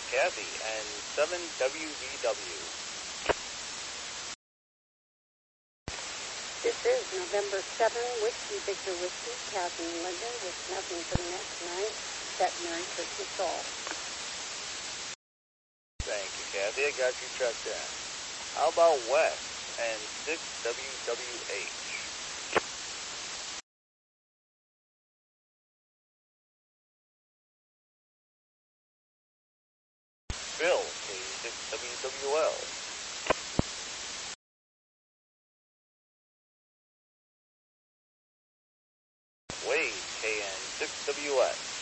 Kathy, and 7WVW. This is November 7, Whiskey Victor Whiskey, Kathy and Linda, with nothing for the next night, except Merry Christmas all. Thank you, Kathy. I got you checked in. How about West and 6WWH? Bill, K6WWL. Wade, KN6WS.